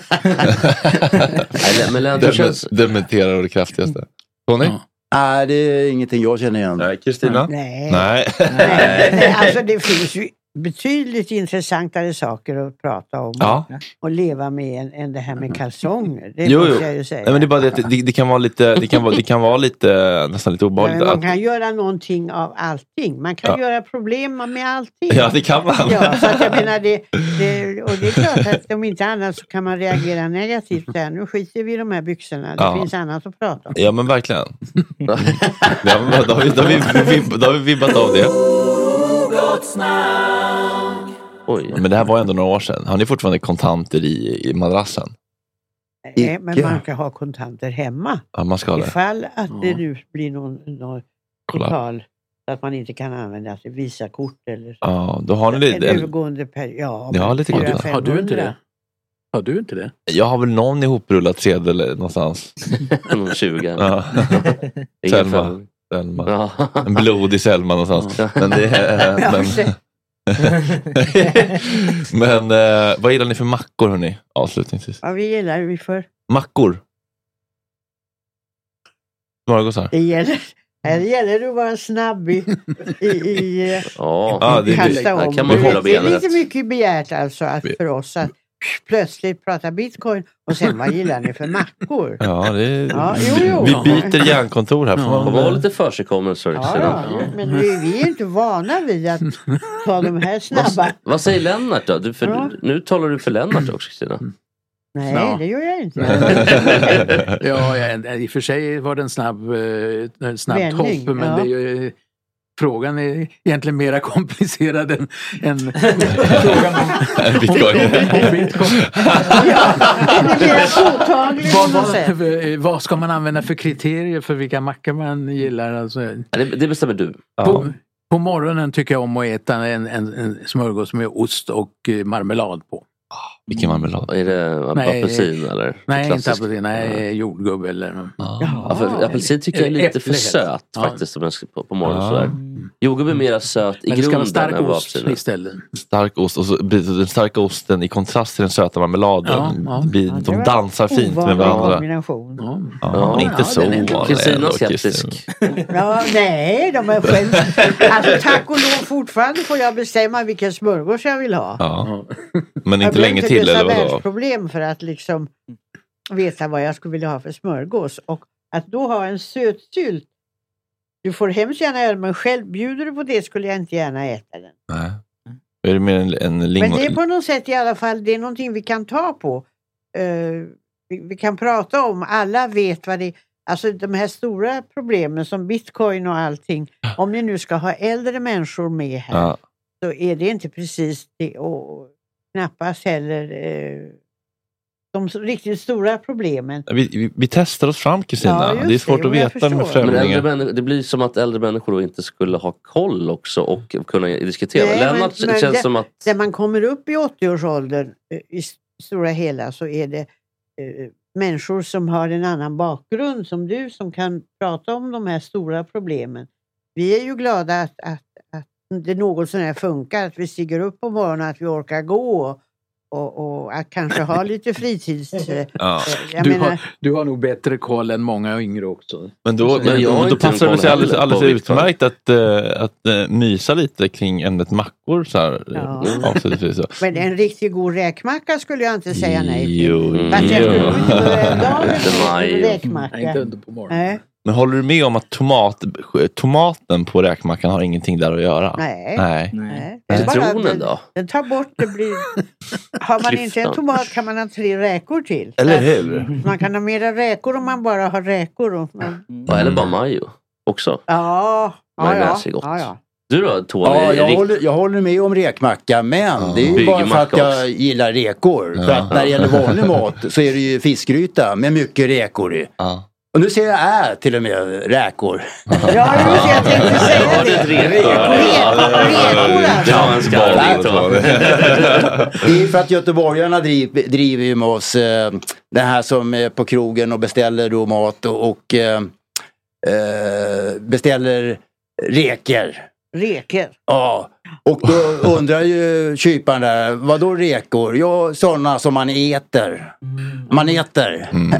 Nej, men Lennart, det Dem- känns... Dementerar det kraftigaste. Tony? Ja. Nej, det är ingenting jag känner igen. Nej, Kristina? Nej. Nej. Nej, nej, alltså det finns ju betydligt intressantare saker att prata om Ja. och leva med än, än det här med kalsonger. Det Jo, måste jo. jag ju säga. Nej, men det är bara det, att det, det kan vara lite, det kan vara, det kan vara lite, nästan lite Ja, obehagligt. men man att, kan göra någonting av allting. Man kan Ja. göra problem med allting. Ja, det kan man. Ja, så att jag menar det, det, och det är klart att om inte annat så kan man reagera negativt där. Nu skiter vi i de här byxorna. Det Ja. finns annat att prata om. Ja, men verkligen. Ja, men då har vi, då har vi, vib- då har vi vibbat av det. Oj. Men det här var ändå några år sedan. Har ni fortfarande kontanter i, i madrassen? Nej, men man kan ha kontanter hemma. Ja, man ska ha det. Ifall att det nu blir någon, någon Kolla. total så att man inte kan använda sig Visakort eller Ja, då har ni en lite. övergående period. Ja, Ni har men lite fyra, gott. Har du inte femhundra. det? Har du inte det? Jag har väl någon ihoprullat sedel någonstans. Någon tjugo. Ja. Ingen Selma. fan. Selma. Ja. En blodig Selma någonstans. Ja. Men det är... Ja, Men, se. men eh, vad gillar ni för mackor, hörni? Avslutningsvis. Vad vi gillar vi för? Mackor. Smörgåsar. Det gäller, här gäller det att vara snabb i, i, i Ja, Ja, det- kasta det om. kan man Det hålla är- det är benen lite rätt. mycket begärt alltså att för oss att plötsligt prata bitcoin och sen vad gillar ni för mackor? Ja, det är... Ja, jo, jo. Vi byter järnkontor här. Får Man man var väl- lite försigkommelser. Ja, ja, men vi, vi är inte vana vid att ta de här snabba. Vad, vad säger Lennart då? Du, för, Ja. Nu talar du för Lennart också, Kristina. Nej, Ja. det gör jag inte. Ja, ja, i och för sig var det en snabb, eh, en snabbt Vändning, hopp, men ja. det är ju, frågan är egentligen mera komplicerad än, än frågan om Bitcoin. om bitcoin. Ja, det är mer påtagligt Vad, på något sätt. vad, vad ska man använda för kriterier för vilka mackor man gillar? Alltså, Ja, Det, det bestämmer du. på, På morgonen tycker jag om att äta en, en, en smörgås med ost och eh, marmelad på. Vilken marmelad? Är det apelsin eller? Nej, Klassisk. inte apelsin. Nej, jordgubb eller... Ja. Ja, för apelsin tycker jag är lite för söt ja. faktiskt om jag ska på, på morgonen. Ja. Sådär. Jordgubb är mer söt i men det grunden. Ska vara stark ost istället. Stark ost och så blir den starka osten i kontrast till den söta marmeladen. Ja, ja. Blir, ja, de dansar fint med varandra. Kombination. Ja. Ja. Ja. Inte ja, så ovanligt. Kristina skeptisk. Ja, nej, de är själv. Alltså tack och lov fortfarande får jag bestämma vilken smörgås jag vill ha. Ja. Men inte länge till eller vadå? Jag har problem för att liksom veta vad jag skulle vilja ha för smörgås. Och att då ha en sötsylt. Du får hemskt gärna göra, men själv bjuder du på det skulle jag inte gärna äta den. Nej. Är det mer en, en lingon? Men det är på något sätt i alla fall, det är någonting vi kan ta på. Uh, vi, vi kan prata om, alla vet vad det är. Alltså de här stora problemen som bitcoin och allting. Om ni nu ska ha äldre människor med här. Ja. Så är det inte precis det. Och knappast heller uh, de riktigt stora problemen. Vi, vi, vi testar oss fram, Kristina. Ja, det är svårt det, att veta med främlingar. Men äldre, det blir som att äldre människor inte skulle ha koll också och kunna diskutera. Nej, Lennart men, men känns det, som att... När man kommer upp i åttio-årsåldern i stora hela så är det eh, människor som har en annan bakgrund som du som kan prata om de här stora problemen. Vi är ju glada att, att, att det något sån här funkar. Att vi stiger upp på morgonen, att vi orkar gå Och, och att kanske ha lite fritids... Ja. Du, menar... har, du har nog bättre koll än många yngre också. Men då, men, men då passar det sig alldeles, alldeles utmärkt att, uh, att uh, mysa lite kring ämnet mackor. Så här, ja. uh, så. Men en riktigt god räkmacka skulle jag inte säga nej till. Jo, jo. Fast jag skulle inte börja dagen med räkmacka. Nej, inte under på morgonen. Nej. Men håller du med om att tomat, tomaten på räkmackan har ingenting där att göra? Nej. Nej. Nej. Citronen då? Den tar bort, det blir... Har man inte en tomat kan man ha tre räkor till. Eller hur? Man kan ha mera räkor om man bara har räkor. Och man... mm. Eller bara majo också. Ja, ja, ja. ja, ja, ja. Du då, Tony? Ja, jag, håller, jag håller med om räkmacka, men ja. det är ju bara för att jag gillar räkor. Ja. För att när det gäller vanlig mat så är det ju fiskgryta med mycket räkor i. Ja. Och nu ser jag är till och med räkor. Ja, just, jag tänkte säga det. Räkor. Ja, en skarring. Det är för att göteborgarna driver, driver ju med oss eh, det här som är på krogen och beställer då mat och, och eh, beställer räkor. Räkor? Ja. Och då undrar ju kyparen där, vad då räkor? Ja, sådana som man äter. Man äter. Mm.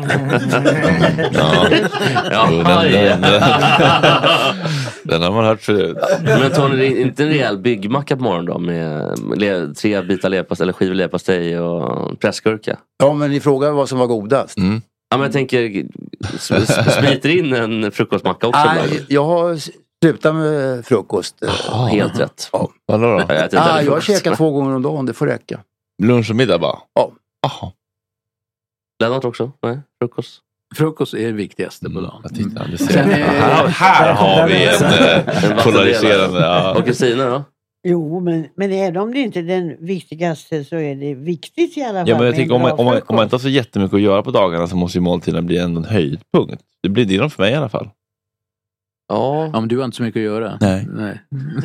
ja. ja, den, den, den, den har man hört förut. Men Tony, det är inte en rejäl byggmacka på morgonen då med le, tre bitar leverpastej eller skivor leverpastej och pressgurka? Ja, men ni frågar vad som var godast. Mm. Ja, men jag tänker, smiter in en frukostmacka också? Nej, jag har... Sluta med frukost. Oh, helt rätt. Ja. Vadå då? Jag, ah, jag käkar två gånger om dagen, det får räcka. Lunch och middag bara? Ja. Aha. Lennart också? Nej, frukost. Frukost är det viktigaste på dagen. Mm. Mm. Sen, här, här har vi en, en polariserande. Ja. Och Kristina då? Jo, men, men även om det inte är den viktigaste så är det viktigt i alla fall. Ja, men jag tänker, om, man, om, man, om man inte har så jättemycket att göra på dagarna så måste ju måltiden bli en höjdpunkt. Det blir det för mig i alla fall. Ja. ja, men du har inte så mycket att göra. Nej. Nej.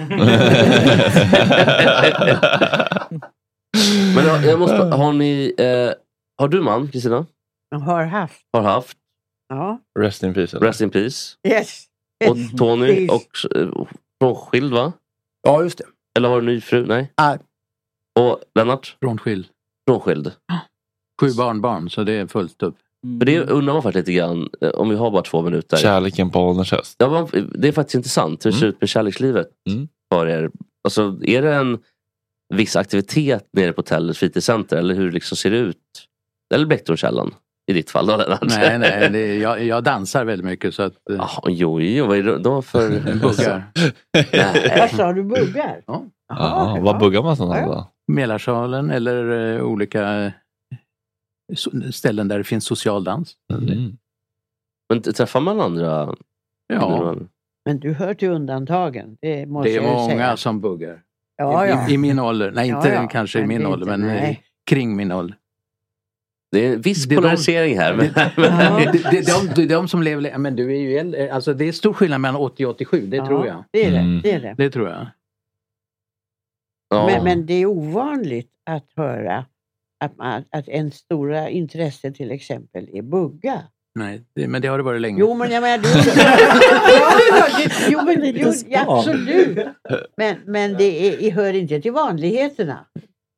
Men jag måste, har ni, eh, har du man, Kristina? Jag har haft. Har haft? Ja. Rest in peace. Eller? Rest in peace. Yes. Och Tony, och frånskild va? Ja, just det. Eller har du ny fru? Nej. Nej. Och Lennart? Frånskild. Frånskild. Sju barnbarn, så det är fullt upp. Mm. För det undrar man faktiskt lite grann, om vi har bara två minuter. Kärleken på ålderns höst. Ja, det är faktiskt intressant hur det ser ut med kärlekslivet mm. för er. Alltså, är det en viss aktivitet nere på hotellets fritidscenter eller hur liksom ser det ut? Eller Blecktornkällan i ditt fall då, Lennart? Nej, nej, det är, jag, jag dansar väldigt mycket så att... Ah, jo, jo, vad är det då för... Buggar. Vad sa du, buggar? Ja. Aha, vad buggar man sådana ja. då? Mälarsalen eller uh, olika... ställen där det finns social dans. Mm. Men träffar man andra? Ja. Men du hör till undantagen. Det, måste det är jag många säga. som buggar. Ja, ja. I, I min ålder. Nej, inte ja, ja. kanske men i min inte, ålder, men nej. kring min ålder. Det är en viss Det är de- polarisering här. Men, Det, det, det, de, det är de som lever... Men du är ju äldre. Alltså det är stor skillnad mellan åttio och åttiosju. Det Ja, tror jag. det är det, Mm. det är det. Det tror jag. ja. Men, men det är ovanligt att höra att, man, att en stora intresse till exempel är bugga. Nej, det, men det har det varit länge. Jo, men jag menar... Du, ja, ja, det, jo, men det, ja, absolut. Men, men det, är, det hör inte till vanligheterna.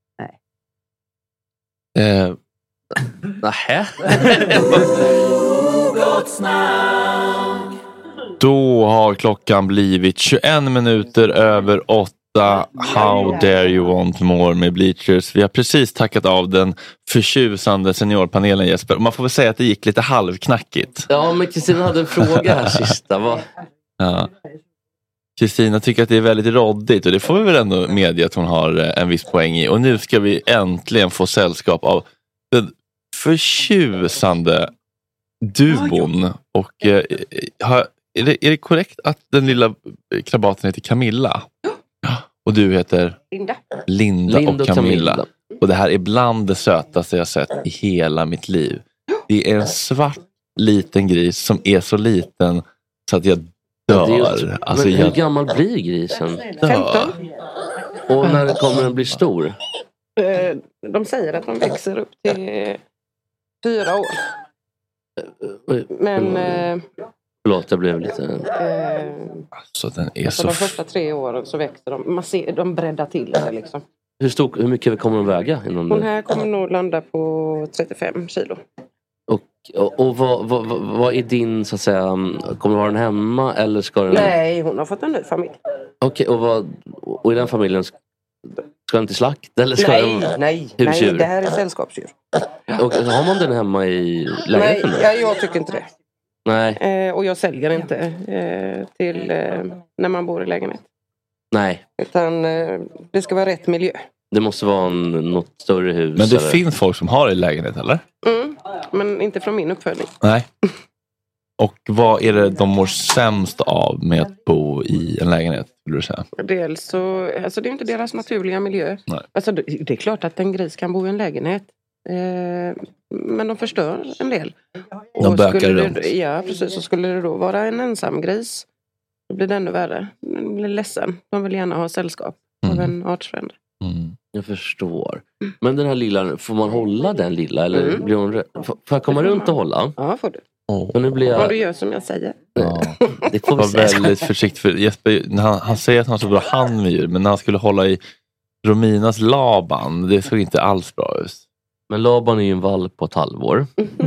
Eh, Nähä. Då har klockan blivit tjugoen minuter över åtta. How dare you want more med Bleachers. Vi har precis tackat av den förtjusande seniorpanelen, Jesper. Och man får väl säga att det gick lite halvknackigt. Ja, men Kristina hade en fråga här sista. Vad? Ja. Kristina tycker att det är väldigt roddigt, och det får vi väl ändå medge att hon har eh, en viss poäng i. Och nu ska vi äntligen få sällskap av den förtjusande dubon. Och eh, har, är, det, är det korrekt att den lilla krabaten heter Camilla? Och du heter? Linda. Linda, Linda och och Camilla. Camilla. Och det här är bland det sötaste jag sett i hela mitt liv. Det är en svart liten gris som är så liten så att jag dör. Det är ju- Alltså, men hur jag gammal blir grisen? dör. Och när kommer den bli stor? Eh, De säger att de växer upp till fyra år. Men eh, Förlåt, jag blev lite... eh, Så den är alltså så... de första tre åren så växer de. Man ser, de breddar till sig liksom. Hur, stor, hur mycket kommer de väga? Inom Hon det? här kommer nog landa på trettiofem kilo. Och, och, och vad, vad, vad, vad är din, så att säga, kommer du ha den hemma eller ska den... Nej, hon har fått en ny familj. Okej, och, vad, och i den familjen ska ska den till slakt? Eller ska Nej, den... nej, husdjur? nej, det här är sällskapsdjur. Och har man den hemma i Nej, lägenheten då? ja, jag tycker inte det. Nej, Eh, och jag säljer inte eh, till eh, när man bor i lägenhet. nej. Utan eh, det ska vara rätt miljö. Det måste vara en, något större hus. Men det eller? finns folk som har det i lägenhet, eller? Mm, men inte från min uppföljning. Nej. Och vad är det de mår sämst av med att bo i en lägenhet, skulle du säga? Dels så, alltså det är inte deras naturliga miljö. Nej. Alltså det, det är klart att en gris kan bo i en lägenhet. Eh, men de förstör en del. De bökar skulle runt. det, Ja, precis. Så skulle det då vara en ensam gris, då blir det ännu värre. Den blir ledsen. De vill gärna ha sällskap av Mm. en artsfrände. Mm. Jag förstår. Men den här lilla, får man hålla den lilla? Eller Mm. blir hon rö- får, får jag komma runt och hålla? Ja, får du. Oh. Men nu blir Om jag... du gör som jag säger. Ja. Det får vi Var säga. väldigt försiktig, för Jesper, när han, han säger att han har så bra hand med djur, men när han skulle hålla i Rominas Laban, det såg inte alls bra ut. Men Laban är ju en valp på ett halvår.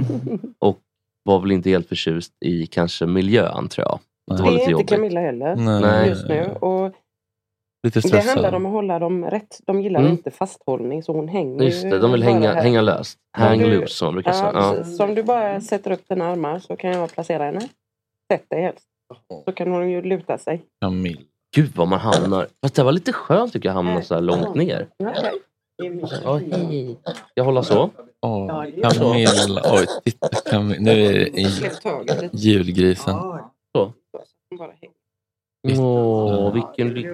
Och var väl inte helt förtjust i kanske miljön, tror jag. Nej. Det Det var är lite inte jobbigt. Camilla heller Nej. just nu. Och Lite det stressad. handlar om att hålla dem rätt. De gillar Mm. inte fasthållning, så hon hänger Just ju det, de vill bara hänga, här. hänga löst. Om Hang du- loose som man brukar säga. Ja, Ja. precis. Så om du bara sätter upp dina armar så kan jag placera henne. Sätt dig helst. Så kan hon ju luta sig. Camilla. Gud vad man hamnar. Fast det var lite skönt tycker jag, hamna så här långt ner. Okay. Ja, hej. Jag håller så. Åh, Camilla. Oj, titta Camilla. Nu är det i Släpp taget lite. julgrisen. Så. Bara häng. Åh, vilken lycklig.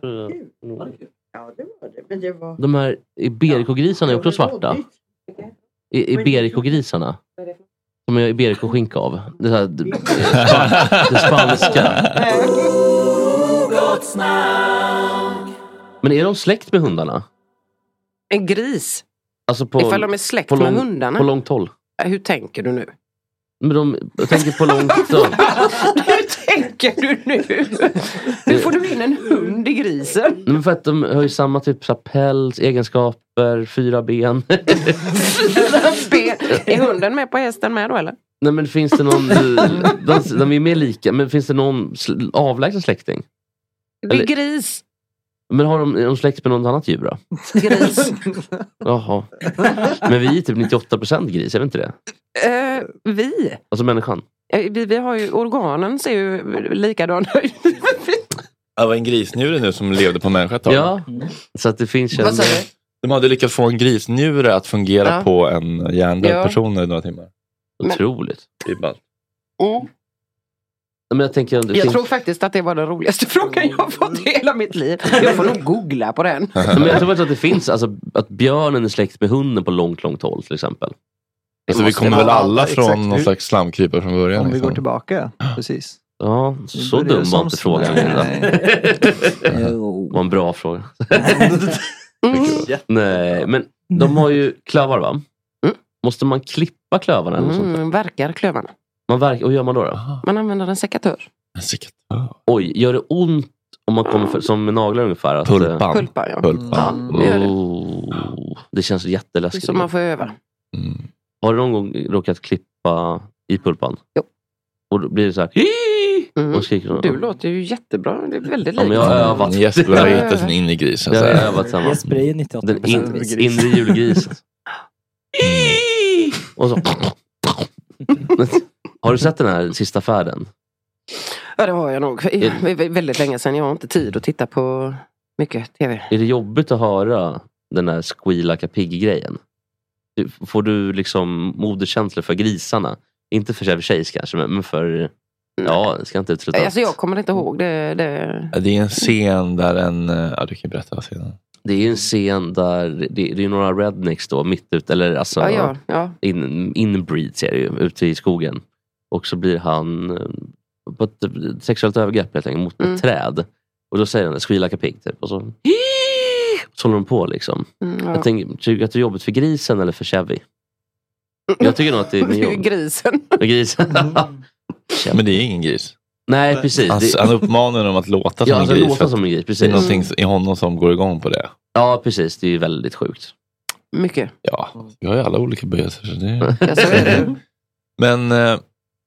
Ja, det var det. Men det var... De här Iberico-grisarna är också svarta. I- Iberico-grisarna. Som är Iberico-skinka av. Det, här, det, det spanska. Men är de släkt med hundarna? En gris? Alltså på, Ifall de är släkt på med lång, hundarna? På långt håll. Ja, hur tänker du nu? Men de, jag tänker på långt håll. Hur tänker du nu? Hur får du in en hund i grisen? Men för att de har ju samma typ så här, päls, egenskaper, fyra ben. Ben. Är hunden med på hästen med då eller? Nej men finns det någon, de, de är mer lika, men finns det någon sl- avlägsen släkting? Det är Eller- gris. Men har de, är de släkt med något annat djur då? Gris. Jaha. Men vi är typ nittioåtta procent gris, är det inte det? Eh, vi? Alltså människan. Eh, vi? Vi har ju, organen ser ju likadana ut. Det var en grisnjure nu som levde på människa ett tag. Ja, så att det finns ju en... Vad sa du? De hade lyckats få en grisnjure att fungera Ja. på en hjärndöd Ja. person i några timmar. Otroligt. Det är ballt. Mm. Men jag tänker... Det Jag finns... tror faktiskt att det var den roligaste frågan jag har fått i hela mitt liv. Jag får nog googla på den. Men jag tror faktiskt att det finns, alltså att björnen är släkt med hunden på långt, långt håll till exempel. Alltså vi kommer väl alla Ja, från exakt. någon slags slamkrypare från början. Om vi liksom. går tillbaka, precis. Ja, så börjar dum var som inte frågan. Det var en bra fråga. Nej, men de har ju klövar, va? Mm. Måste man klippa klövarna eller något sånt där? Mm, verkar klövarna. Man verkar, och gör man då då? Man använder en sekatör. En sekatör. Oj, gör det ont om man kommer för, som med naglar ungefär? Att, Pulpan. Pulpa, ja. Pulpan. Ja, det gör det. Oh, det känns jätteläskigt. Så man får öva. Mm. Har du någon gång råkat klippa i pulpan? Jo. Och då blir det så här... Mm. Och skriker de. Du låter ju jättebra. Det är väldigt Ja, likt. men jag har övat. Jesper har hittat sin inre gris. Jag har övat samma. Jesper är ju nittioåtta Den in, procent gris. inre julgrisen. Och så... Har du sett den här sista färden? Ja, det har jag nog. Det är väldigt länge sedan. Jag har inte tid att titta på mycket tv. Är det jobbigt att höra den här squealaka pigg-grejen? Får du liksom moderkänslor för grisarna? Inte för sig tjejs kanske, men för... Ja, det ska inte utesluta. Alltså jag kommer inte ihåg det. Det, det är en scen där en... Ja, du kan berätta vad scenen. Det är en scen där det, det är några rednecks då mitt ut, eller alltså ja, ja, ja. In, inbreeds är det ju, ute i skogen. Och så blir han på ett sexuellt övergrepp helt enkelt mot Mm. ett träd. Och då säger han squealaka pig typ. Och så, så håller de på liksom. Mm, ja. Jag tänker, tycker du att det är jobbigt för grisen eller för Chevy? Jag tycker nog att det är Det är ju grisen. grisen. Men det är ingen gris. Nej, precis. Alltså, Det- han uppmanar dem att låta som Ja, en alltså, gris. låta för att som en gris, precis. Det är någonting i honom som går igång på det. Ja, precis. Det är ju väldigt sjukt. Mycket. Ja, vi har ju alla olika böjelser. Så det... Ja, så är det. Men eh,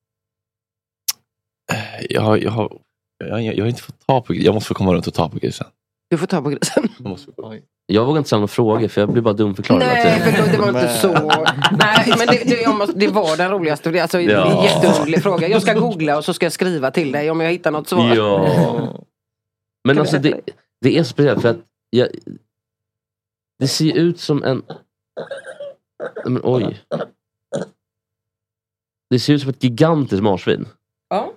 jag, har, jag, har, jag, jag har inte fått ta på grisen. Jag måste få komma runt och ta på grisen. Du får ta på grisen. Jag, måste få... Jag vågar inte ställa några frågor för jag blir bara dumförklarad. Nej, förlåt, det var inte så. Nej, men det, det, jag måste, det var den roligaste. Det är alltså Ja. en jätteunderlig fråga. Jag ska googla och så ska jag skriva till dig om jag hittar något svar. Ja. Men alltså det, det är så speciellt för att jag, det ser ut som en... Men oj. Det ser ut som ett gigantiskt marsvin. Ja.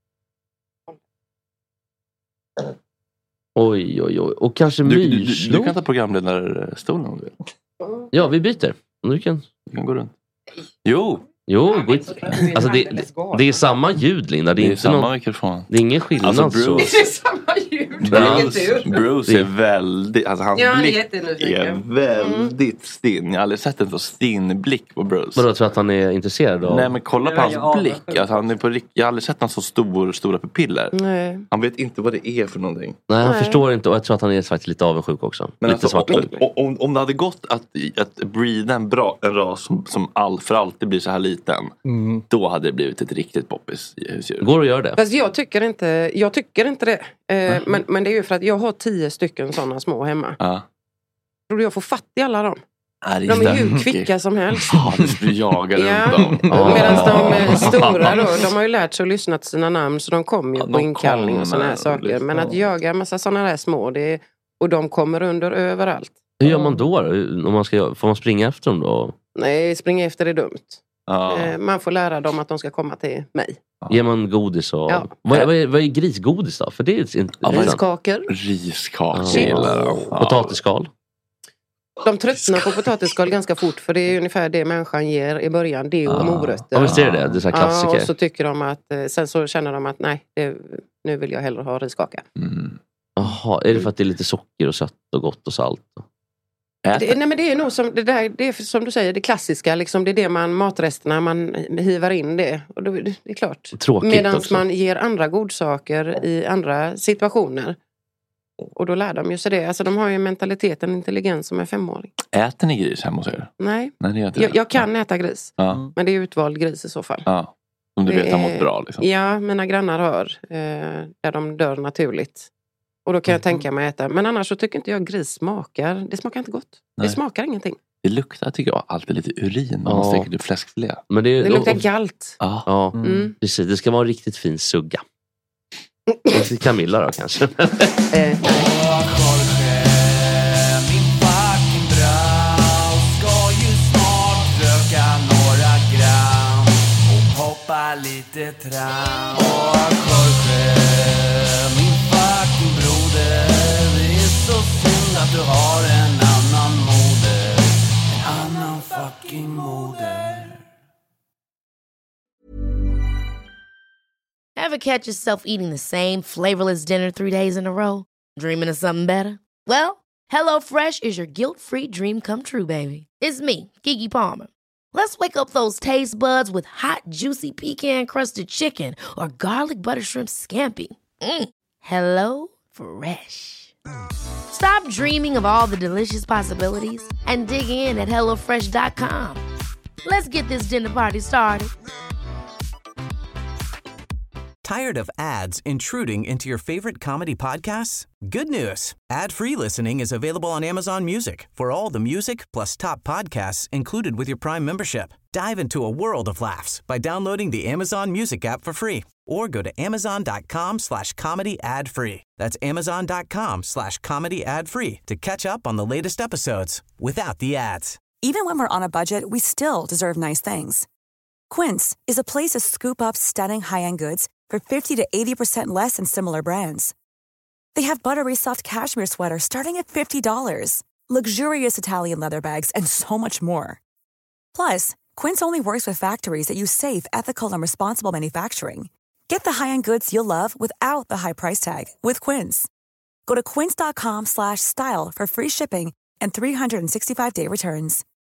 Oj, oj, oj. Och kanske Du, du, du, myrslok. du kan ta programledarstolen om du vill. Ja, vi byter. Du kan, du kan gå runt. Jo. Jo, det, alltså det, det, det är samma ljud, Linda. Det är, Det är inte samma någon, mikrofon. det är ingen skillnad Alltså, så. Bruce- Det är samma ljud. Bruce, Bruce är väldigt, alltså hans Ja, han är blick jättenyfiken. är väldigt stinn. Jag har aldrig sett en så stinn blick på Bruce. Vadå, tror att han är intresserad av? Nej, men kolla på Nej, hans jag blick. anar. Alltså, han är på, rikt- jag har aldrig sett någon så stor, stora pupiller. Nej. Han vet inte vad det är för någonting. Nej, han Nej. förstår inte och jag tror att han är faktiskt lite avundsjuk också. Men lite alltså, om, svartsjuk. om, om, om det hade gått att, att breeda en, bra, en ras som, som all, för alltid blir så här liten. Mm. Då hade det blivit ett riktigt poppis husdjur. Går att göra det? Fast jag tycker inte, jag tycker inte det. Eh, men, men det är ju för att jag har tio stycken sådana små hemma. Ja. Tror du jag får fatt i alla dem? Ja, det De är ju stämmer. kvicka som helst. Ja, du skulle jaga Ja. runt dem. Medan de är stora då, de har ju lärt sig att lyssna till sina namn så de kommer ju Ja, på de inkallning och sådana här kommer, saker. liksom. Men att jaga en massa sådana där små, det är, och de kommer under överallt. Hur gör man då? Om man ska, göra- får man springa efter dem då? Nej, springa efter är dumt. Ja. Eh, man får lära dem att de ska komma till mig. Ger man godis och... Ja. Vad, är, vad, är, vad är grisgodis då? För det är inte... Ja, vad är- Riskakor. Riskakor Ja. gillar de. Ja. Potatisskal. De tröttnar på potatisskal ganska fort för det är ungefär det människan ger i början. Det och morötter. Ja, visst är det det? Det är så här klassiker. Ja, och så tycker de att, eh, sen så känner de att nej, det, nu vill jag hellre ha riskaka. Mm. Jaha, är det för att det är lite socker och sött och gott och salt? Det, nej men det är nog som det där, det är som du säger, det klassiska liksom, det är det man, matresterna, man hivar in det. Och då, det är klart. Tråkigt Medan också. man ger andra godsaker i andra situationer. Och då lär de ju sig det. Alltså de har ju en mentalitet, en intelligens som är femåring. Äter ni gris hemma hos er? Nej, Nej, det gör inte jag, det. jag kan äta gris. Ja. Men det är utvald gris i så fall. Ja. Om du Det vet har är- mått bra liksom. Ja, mina grannar har. Eh, där de dör naturligt. Och då kan Mm. jag tänka mig att äta. Men annars så tycker inte jag gris smakar. Det smakar inte gott. Nej. Det smakar ingenting. Det luktar tycker jag alltid lite urin när man Ja. steker det fläskfilé. Men det, är, Det luktar galt. Ja. Ja, Mm. precis. Det ska vara en riktigt fin sugga. Inte Camilla då kanske. Eh, Min fucking brau ska ju snart röka några gram och hoppa lite tram. Åh Jorge, min fucking broder, det är så synd att du har en annan moder. En annan fucking moder. Ever catch yourself eating the same flavorless dinner three days in a row? Dreaming of something better? Well, HelloFresh is your guilt-free dream come true, baby. It's me, Keke Palmer. Let's wake up those taste buds with hot, juicy pecan-crusted chicken or garlic butter shrimp scampi. Mm. Hello Fresh. Stop dreaming of all the delicious possibilities and dig in at hello fresh dot com. Let's get this dinner party started. Tired of ads intruding into your favorite comedy podcasts? Good news. Ad-free listening is available on Amazon Music for all the music plus top podcasts included with your Prime membership. Dive into a world of laughs by downloading the Amazon Music app for free or go to amazon.com slash comedy ad free. That's amazon.com slash comedy ad free to catch up on the latest episodes without the ads. Even when we're on a budget, we still deserve nice things. Quince is a place to scoop up stunning high-end goods for fifty to eighty percent less than similar brands. They have buttery soft cashmere sweaters starting at fifty dollars, luxurious Italian leather bags, and so much more. Plus, Quince only works with factories that use safe, ethical, and responsible manufacturing. Get the high-end goods you'll love without the high price tag with Quince. Go to quince.com slash style for free shipping and three sixty-five day returns.